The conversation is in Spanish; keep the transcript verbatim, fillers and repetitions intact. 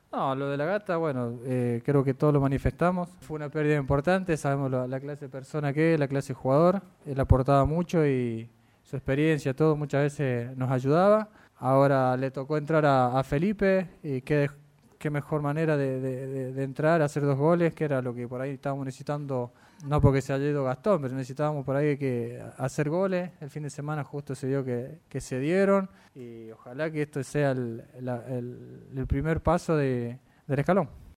No, lo de la gata, bueno, eh, creo que todos lo manifestamos. Fue una pérdida importante, sabemos la, la clase de persona que es, la clase de jugador. Él aportaba mucho y su experiencia, todo, muchas veces nos ayudaba. Ahora le tocó entrar a, a Felipe y qué, qué mejor manera de, de- de- de entrar, hacer dos goles, que era lo que por ahí estábamos necesitando, no porque se haya ido Gastón, pero necesitábamos por ahí que hacer goles. El fin de semana justo se dio que, que se dieron y ojalá que esto sea el, la- el- el primer paso de, del escalón.